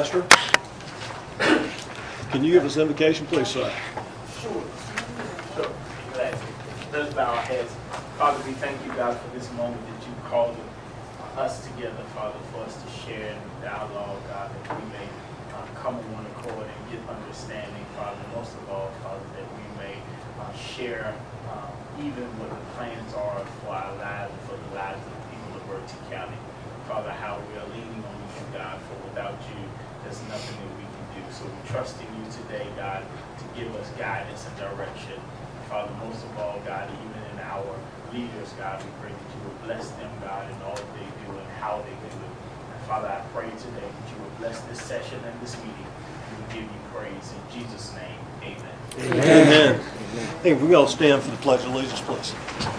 Pastor. Can you give us invocation, please, sir? Sure. Glad to. Let's bow our heads. Father, we thank you, God, for this moment that you called us together, Father, for us to share in dialogue, God, that we may come on one accord and get understanding, Father, most of all, Father, that we may share even what the plans are for our lives and for the lives of the people of Bertie County. Father, how we are leaning on you, God, for without you, there's nothing that we can do. So we're trusting you today, God, to give us guidance and direction. Father, most of all, God, even in our leaders, God, we pray that you will bless them, God, in all that they do and how they do it. And Father, I pray today that you will bless this session and this meeting. We will give you praise in Jesus' name. Amen. Amen. Hey, we all stand for the Pledge of Allegiance, please.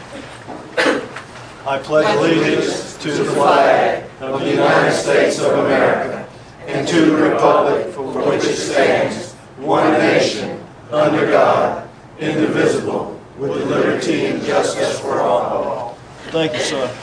I pledge allegiance to the flag of the United States of America and to the republic for which it stands, one nation, under God, indivisible, with liberty and justice for all. Thank you, sir.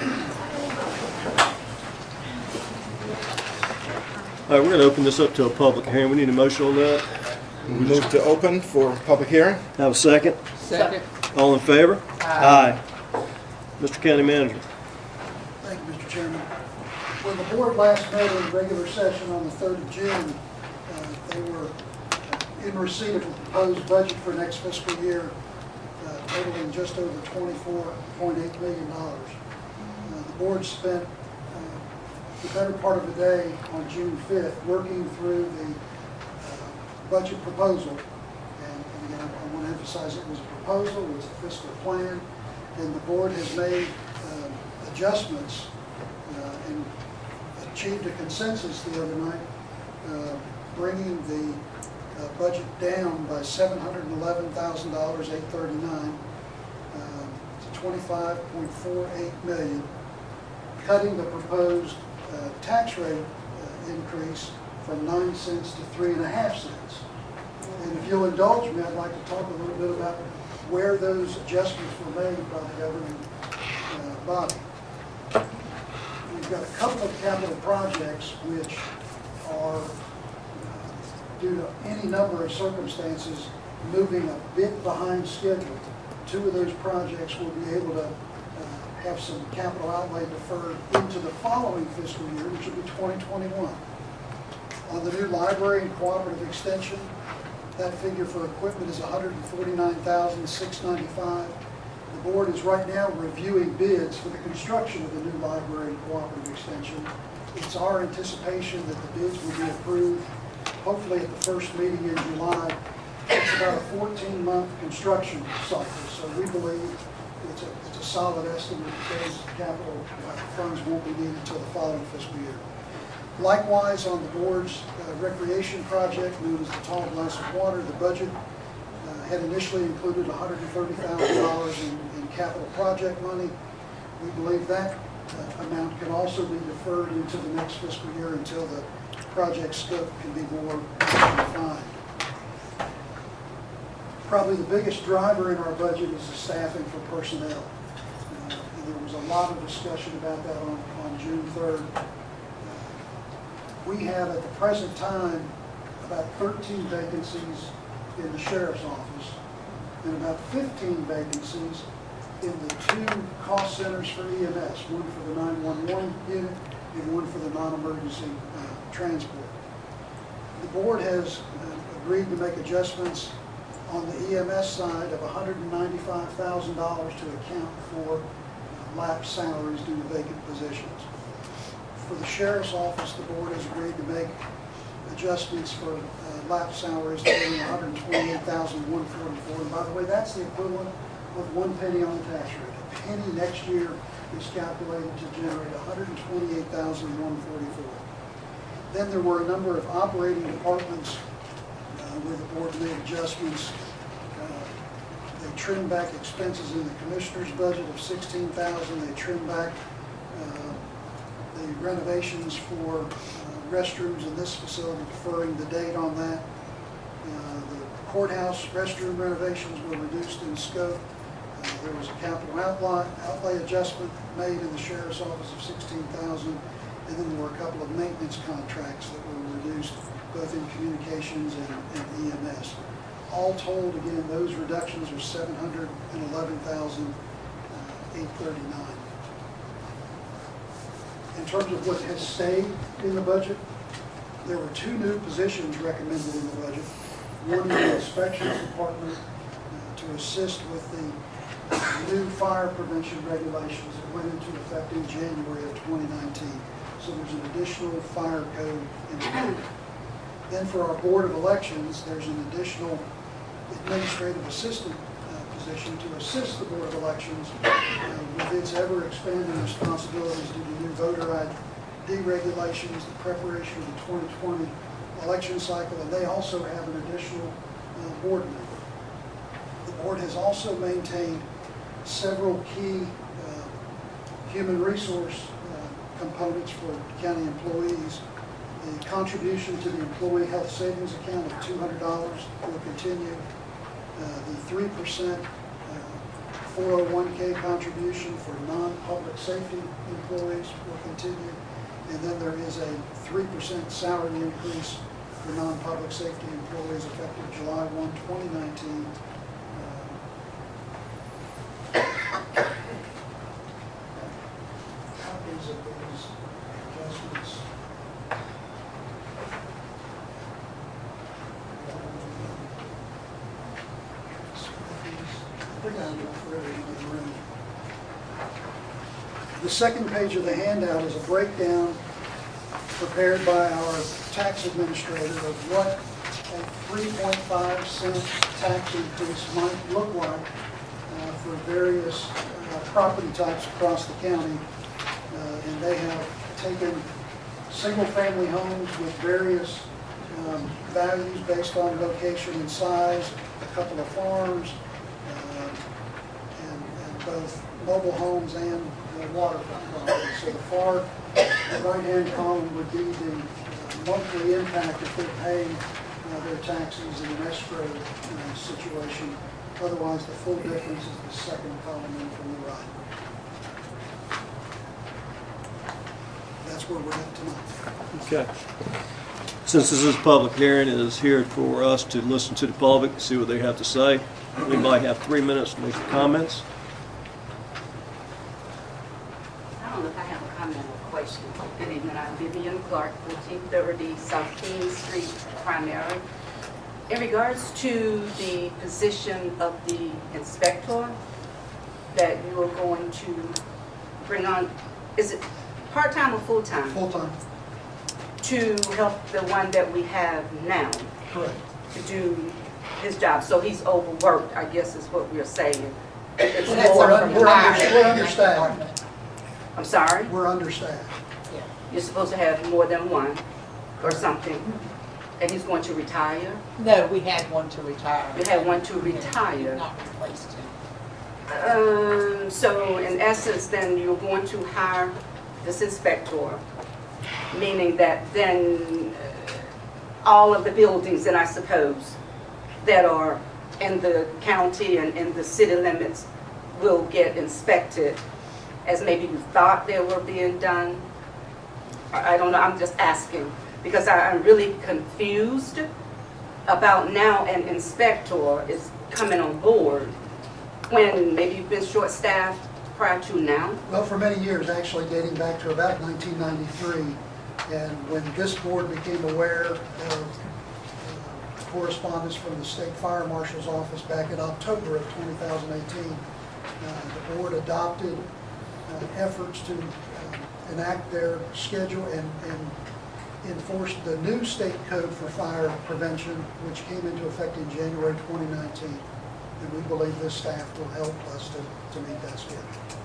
All right, we're going to open this up to a public hearing. We need a motion on that. Move to open for public hearing. Have a second? Second. All in favor? Aye. Mr. County Manager. Thank you, Mr. Chairman. When the board last met in regular session on the 3rd of June, they were in receipt of a proposed budget for next fiscal year, totaling just over $24.8 million. The board spent the better part of the day on June 5th working through the budget proposal. And again, I want to emphasize it was a proposal, it was a fiscal plan, and the board has made adjustments and achieved a consensus the other night, bringing the budget down by $711,000, $839, to $25.48 million, cutting the proposed tax rate increase from 9 cents to 3.5 cents. And if you'll indulge me, I'd like to talk a little bit about where those adjustments were made by the governing body. We've got a couple of capital projects which are, due to any number of circumstances, moving a bit behind schedule. Two of those projects will be able to have some capital outlay deferred into the following fiscal year, which will be 2021. On the new library and cooperative extension, that figure for equipment is $149,695. The board is right now reviewing bids for the construction of the new library and cooperative extension. It's our anticipation that the bids will be approved, hopefully at the first meeting in July. It's about a 14-month construction cycle, so we believe it's a solid estimate that those capital funds won't be needed until the following fiscal year. Likewise, on the board's recreation project known as the Tall Glass of Water, the budget had initially included $130,000 in capital project money. We believe that amount can also be deferred into the next fiscal year until the project scope can be more defined. Probably the biggest driver in our budget is the staffing for personnel. And there was a lot of discussion about that on June 3rd. We have at the present time about 13 vacancies in the sheriff's office and about 15 vacancies in the two cost centers for EMS, one for the 911 unit and one for the non-emergency transport. The board has agreed to make adjustments on the EMS side of $195,000 to account for lapsed salaries due to vacant positions. For the sheriff's office, the board has agreed to make adjustments for lapsed salaries totaling $128,144. And by the way, that's the equivalent of 1 penny on the tax rate. A penny next year is calculated to generate $128,144. Then there were a number of operating departments where the board made adjustments. They trimmed back expenses in the commissioner's budget of $16,000. They trimmed back the renovations for restrooms in this facility, deferring the date on that. The courthouse restroom renovations were reduced in scope. There was a capital outlay adjustment made in the sheriff's office of $16,000, and then there were a couple of maintenance contracts that were reduced both in communications and EMS. All told, again, those reductions are $711,839. In terms of what has stayed in the budget, there were 2 new positions recommended in the budget. One in the inspections department to assist with the new fire prevention regulations that went into effect in January of 2019. So there's an additional fire code in the budget. Then for our Board of Elections, there's an additional administrative assistant position to assist the Board of Elections with its ever-expanding responsibilities due to new voter ID regulations, the preparation of the 2020 election cycle, and they also have an additional board member. The board has also maintained several key human resource components for county employees. The contribution to the employee health savings account of $200 will continue. The 3% 401k contribution for non-public safety employees will continue. And then there is a 3% salary increase for non-public safety employees effective July 1, 2019. Copies of these adjustments. The second page of the handout is a breakdown prepared by our tax administrator of what a 3.5-cent tax increase might look like for various property types across the county. And they have taken single-family homes with various values based on location and size, a couple of farms, and both mobile homes and waterfront properties. So the far right-hand column would be the monthly impact if they're paying their taxes in an escrow situation. Otherwise, the full difference is the second column in from the right. That's where we're at tonight. Okay. Since this is a public hearing, it is here for us to listen to the public, see what they have to say. We might have 3 minutes to make comments. I don't know if I have a comment or a question. Good evening, I'm Vivian Clark, 1430 South King Street, Primary. In regards to the position of the inspector that you are going to bring on, is it part-time or full-time? Full-time. To help the one that we have now Correct. to do his job. So he's overworked, I guess is what we're saying. It's We're more from we're understaffed. I'm sorry? We're understaffed. You're supposed to have more than one or something. And he's going to retire? No, we had one to retire. We had one to retire. Not replaced him. So in essence, then you're going to hire this inspector, meaning that then all of the buildings, then I suppose, that are in the county and in the city limits will get inspected as maybe you thought they were being done. I don't know, I'm just asking, because I'm really confused about now an inspector is coming on board when maybe you've been short-staffed prior to now. Well, for many years, actually dating back to about 1993, and when this board became aware of correspondence from the State Fire Marshal's office back in October of 2018, the board adopted efforts to enact their schedule and enforce the new state code for fire prevention, which came into effect in January 2019. And we believe this staff will help us to meet that schedule.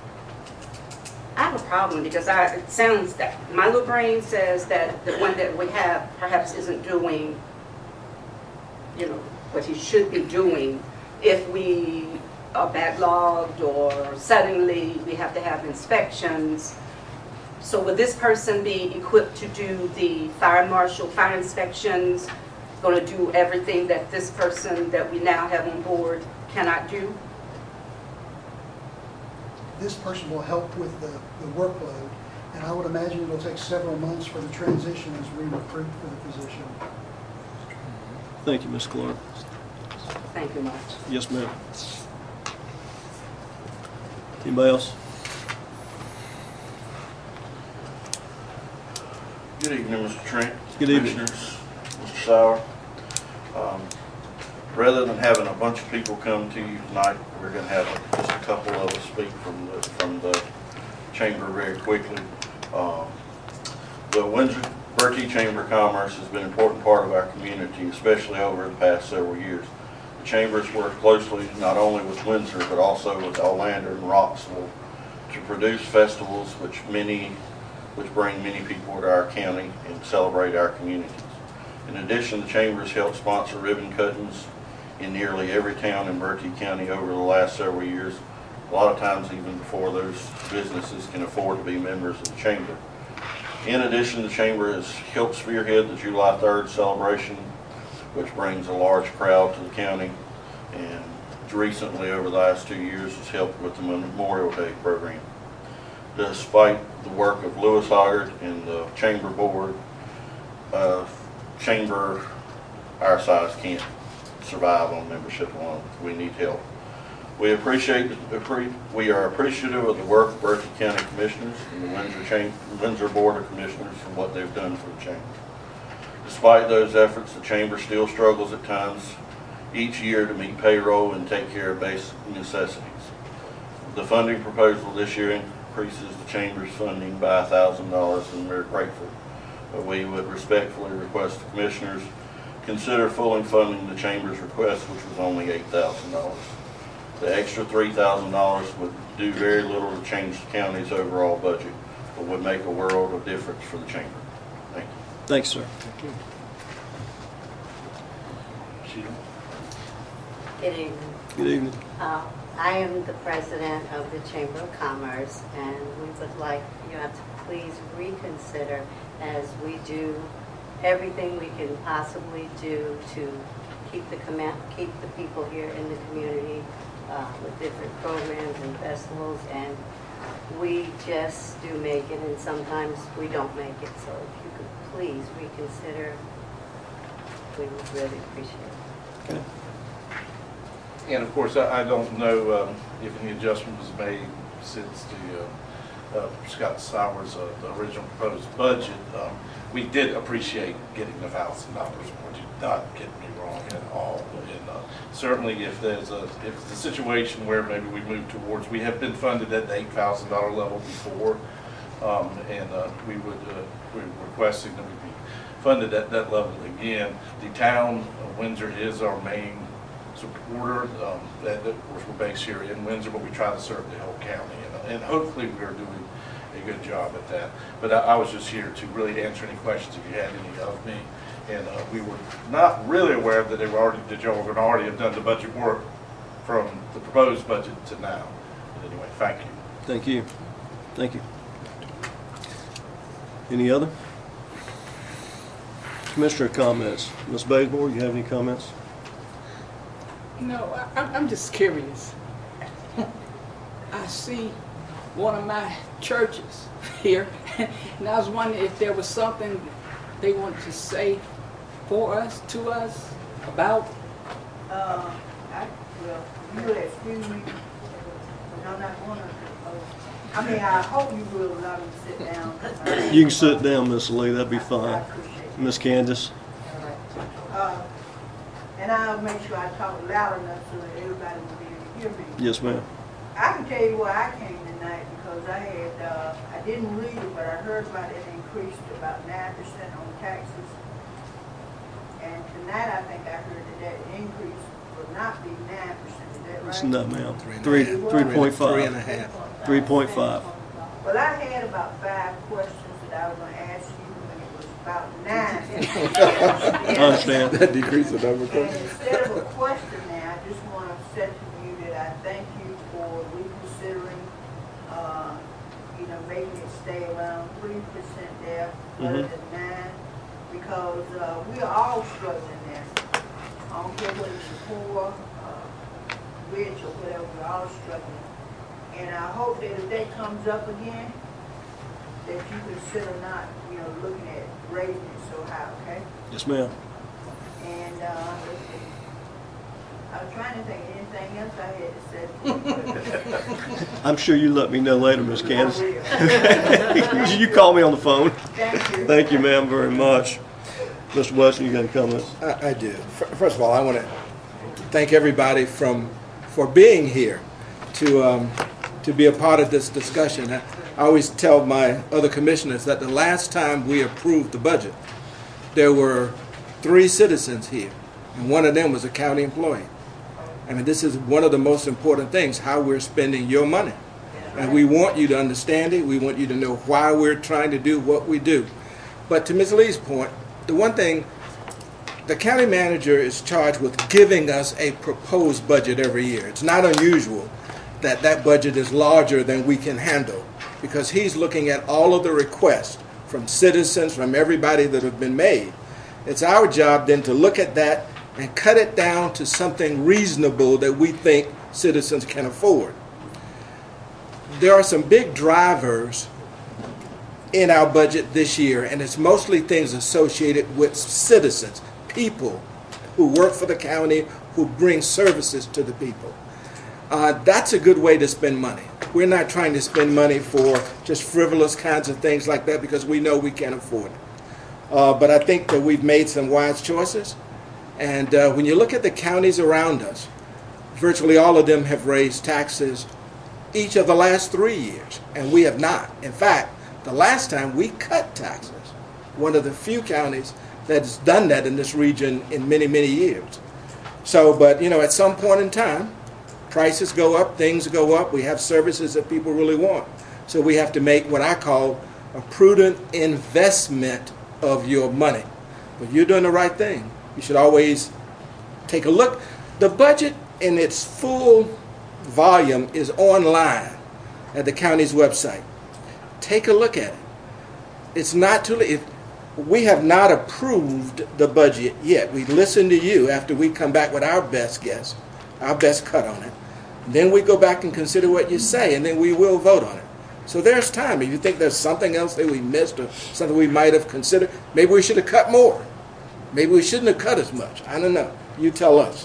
I have a problem because it sounds that my little brain says that the one that we have perhaps isn't doing, you know, what he should be doing if we are backlogged or suddenly we have to have inspections. So will this person be equipped to do the fire marshal, fire inspections, going to do everything that this person that we now have on board cannot do? This person will help with the workload. And I would imagine it'll take several months for the transition as we recruit for the position. Thank you, Ms. Clark. Thank you much. Yes, ma'am. Anybody else? Good evening, Mr. Trent. Good evening. Commissioners, Mr. Sauer. Rather than having a bunch of people come to you tonight, we're going to have just a couple of us speak from the chamber very quickly. The Windsor Bertie Chamber of Commerce has been an important part of our community, especially over the past several years. The chamber has worked closely not only with Windsor, but also with Olander and Roxville to produce festivals which bring many people to our county and celebrate our communities. In addition, the chamber has helped sponsor ribbon cuttings in nearly every town in Bertie County over the last several years, a lot of times even before those businesses can afford to be members of the chamber. In addition, the chamber has helped spearhead the July 3rd celebration, which brings a large crowd to the county, and recently, over the last 2 years, has helped with the Memorial Day program. Despite the work of Lewis Hoggard and the chamber board, chamber our size can't survive on membership alone. We need help. We are appreciative of the work of Bertie County Commissioners and the Windsor Board of Commissioners for what they've done for the chamber. Despite those efforts, the chamber still struggles at times each year to meet payroll and take care of basic necessities. The funding proposal this year increases the chamber's funding by $1,000, and we're grateful. But we would respectfully request the commissioners consider fully funding the chamber's request, which was only $8,000. The extra $3,000 would do very little to change the county's overall budget, but would make a world of difference for the chamber. Thank you. Thanks, sir. Good evening. Good evening. I am the president of the Chamber of Commerce, and we would like you to please reconsider, as we do everything we can possibly do to keep the people here in the community with different programs and festivals, and we just do make it, and sometimes we don't make it. So if you could please reconsider, we would really appreciate it. Okay. And of course, I don't know if any adjustment was made since the Scott Sauer's the original proposed budget. We did appreciate getting the $1,000 more. Do not get me wrong at all. And certainly, if it's a situation where maybe we move towards, we have been funded at the $8,000 level before, and we're requesting that we be funded at that level again. The town of Windsor is our main supporter. Of course, we're based here in Windsor, but we try to serve the whole county, and hopefully we are doing a good job at that. But I was just here to really answer any questions if you had any of me. And we were not really aware that y'all were going to already have done the budget work from the proposed budget to now. But anyway, thank you. Thank you. Thank you. Any other? Commissioner comments. Ms. Bazemore, you have any comments? No, I'm just curious. I see one of my churches here, and I was wondering if there was something they wanted to say for us, to us, about. Well, you'll excuse me, but I'm not going to. I mean, I hope you will allow me to sit down. You can sit down, Miss Lee. That'd be I fine. appreciate it. Miss Candace. And I'll make sure I talk loud enough so that everybody will be able to hear me. Yes, ma'am. I can tell you why I came tonight, because I didn't read it, but I heard about it increased to about 9% on taxes. And tonight I think I heard that increase would not be 9%. Is that right? No, ma'am. 3.5. 3.5. 3.5. Well, I had about 5 questions that I was going to ask you when it was about 9. I understand. That decrease the number. And instead of a question now, I just want to say to you that I thank you for reconsidering, making it stay around 3% there rather than 9, because we are all struggling there. I don't care whether you're poor, rich, or whatever, we're all struggling. And I hope that if that comes up again, that you consider not, looking at raising it so high, okay? Yes, ma'am. And, let's see. I was trying to think of anything else I had to say. I'm sure you let me know later, Ms. Candace. I will. You call me on the phone. Thank you. Thank you, ma'am, very much. Mr. Weston, you got any comments? I do. First of all, I want to thank everybody for being here to be a part of this discussion. I always tell my other commissioners that the last time we approved the budget, there were 3 citizens here, and one of them was a county employee. I mean, this is one of the most important things, how we're spending your money. And we want you to understand it. We want you to know why we're trying to do what we do. But to Ms. Lee's point, the one thing, the county manager is charged with giving us a proposed budget every year. It's not unusual that that budget is larger than we can handle because he's looking at all of the requests from citizens, from everybody that have been made. It's our job then to look at that and cut it down to something reasonable that we think citizens can afford. There are some big drivers in our budget this year, and it's mostly things associated with citizens, people who work for the county, who bring services to the people. That's a good way to spend money. We're not trying to spend money for just frivolous kinds of things like that because we know we can't afford it. But I think that we've made some wise choices. And when you look at the counties around us, virtually all of them have raised taxes each of the last 3 years, and we have not. In fact, the last time we cut taxes, one of the few counties that's done that in this region in many, many years. So, but at some point in time, prices go up, things go up, we have services that people really want. So we have to make what I call a prudent investment of your money. But you're doing the right thing. You should always take a look. The budget in its full volume is online at the county's website. Take a look at it. It's not too late. We have not approved the budget yet. We listen to you after we come back with our best guess, our best cut on it. Then we go back and consider what you say, and then we will vote on it. So there's time. If you think there's something else that we missed or something we might have considered, maybe we should have cut more. Maybe we shouldn't have cut as much. I don't know. You tell us.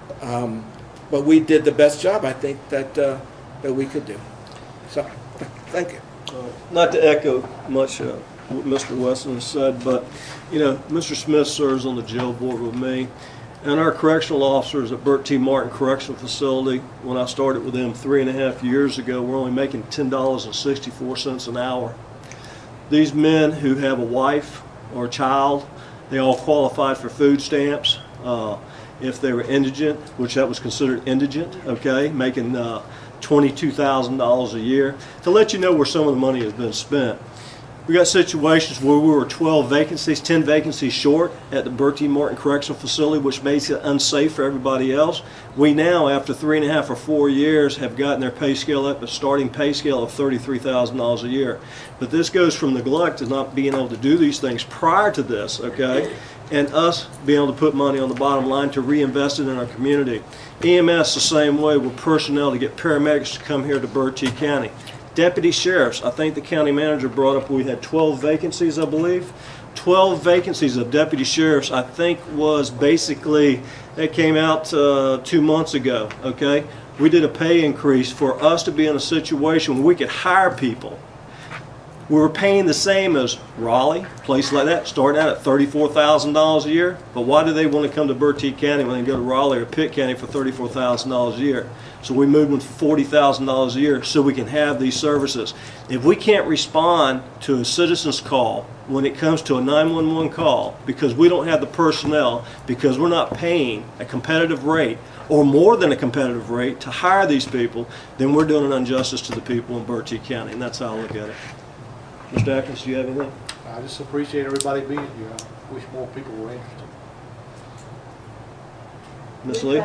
But we did the best job, I think, that we could do. So, thank you. Not to echo much what Mr. Weston has said, but, Mr. Smith serves on the jail board with me. And our correctional officers at Burt T. Martin Correctional Facility, when I started with them 3.5 years ago, were only making $10.64 an hour. These men who have a wife or a child, they all qualified for food stamps. If they were indigent, which that was considered indigent, okay, making $22,000 a year. To let you know where some of the money has been spent. We got situations where we were 10 vacancies short at the Burt T. Martin Correctional Facility, which makes it unsafe for everybody else. We now, after 3.5 or 4 years, have gotten their pay scale up, a starting pay scale of $33,000 a year. But this goes from neglect to not being able to do these things prior to this, okay, and us being able to put money on the bottom line to reinvest it in our community. EMS the same way with personnel to get paramedics to come here to Burt T. County. Deputy sheriffs, I think the county manager brought up we had 12 vacancies, I believe. 12 vacancies of deputy sheriffs, I think was basically, that came out 2 months ago, okay? We did a pay increase for us to be in a situation where we could hire people. We were paying the same as Raleigh, places like that, starting out at $34,000 a year. But why do they want to come to Burt T. County when they go to Raleigh or Pitt County for $34,000 a year? So we moved them for $40,000 a year so we can have these services. If we can't respond to a citizen's call when it comes to a 911 call because we don't have the personnel, because we're not paying a competitive rate or more than a competitive rate to hire these people, then we're doing an injustice to the people in Burt T. County, and that's how I look at it. Mr. Atkins, do you have anything? I just appreciate everybody being here. I wish more people were interested. Ms. Lee?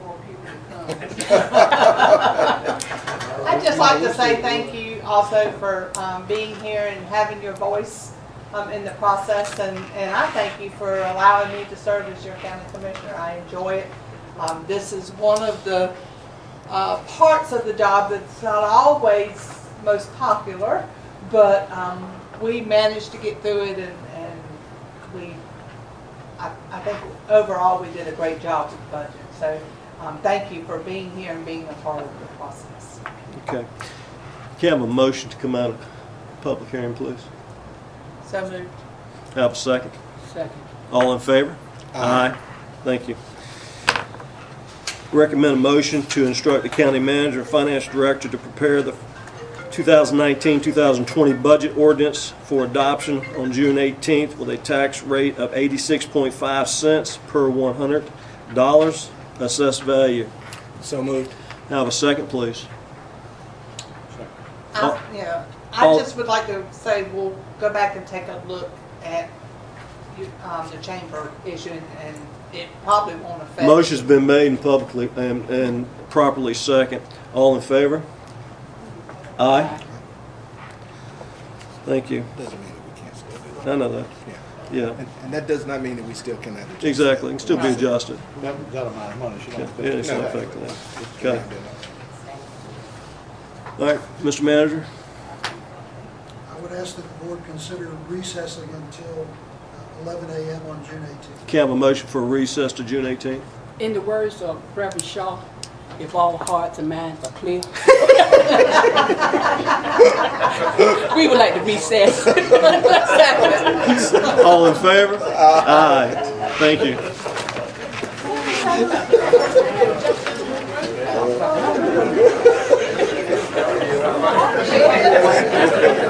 I'd just like to say thank you also for being here and having your voice in the process, and I thank you for allowing me to serve as your county commissioner. I enjoy it. This is one of the parts of the job that's not always most popular, but we managed to get through it, and I think overall we did a great job with the budget. So thank you for being here and being a part of the process. Okay. Can I have a motion to come out of public hearing, please? So moved. Have a second. Second. All in favor? Aye. Thank you. Recommend a motion to instruct the county manager and finance director to prepare the 2019-2020 budget ordinance for adoption on June 18th with a tax rate of 86.5 cents per $100 assessed value. So moved. Have a second, please. I just would like to say we'll go back and take a look at the chamber issue, and it probably won't affect. Motion's been made and publicly and properly second. All in favor? Aye. Thank you. Doesn't mean that we can't still do it. I know that. Yeah. And that does not mean that we still cannot adjust. Exactly. It can still be adjusted. That amount of money should not Yeah, it's not No. affecting that. It's Okay. not doing All right, Mr. Manager. I would ask that the board consider recessing until 11 a.m. on June 18th. Can I have a motion for recess to June 18th? In the words of Reverend Shaw, if all hearts and minds are clear. We would like to recess. All in favor? Aye. Thank you.